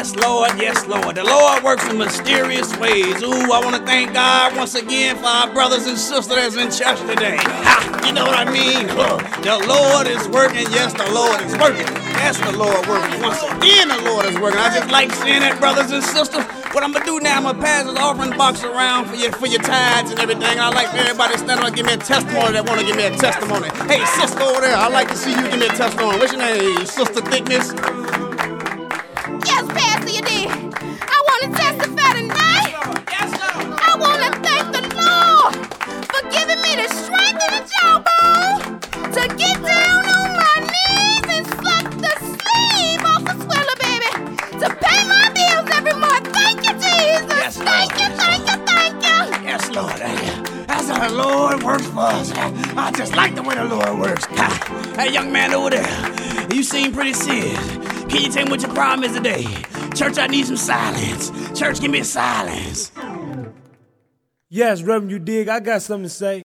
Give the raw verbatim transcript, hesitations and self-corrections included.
Yes, Lord, yes, Lord. The Lord works in mysterious ways. Ooh, I want to thank God once again for our brothers and sisters that's in church today. Ha, you know what I mean? Huh. The Lord is working. Yes, the Lord is working. Yes, the Lord working. Once again, the Lord is working. I just like seeing that, brothers and sisters. What I'm going to do now, I'm going to pass this offering box around for your, for your tithes and everything. And I'd like for everybody to stand up and give me a testimony that want to give me a testimony. Hey, sister over there, I'd like to see you give me a testimony. What's your name, Sister Thickness? Yes, Pastor, you did. I want to testify tonight. Yes, Lord. I want to thank the Lord for giving me the strength and the jawbone to get down on my knees and suck the sleeve off a swiller, baby, to pay my bills every month. Thank you, Jesus. Yes, Lord. Thank you, thank you, thank you. Yes, Lord. That's how the Lord works for us. I just like the way the Lord works. Hey, young man over there, you seem pretty serious. Can you tell me what your problem is today? Church, I need some silence. Church, give me silence. Yes, Reverend, you dig. I got something to say.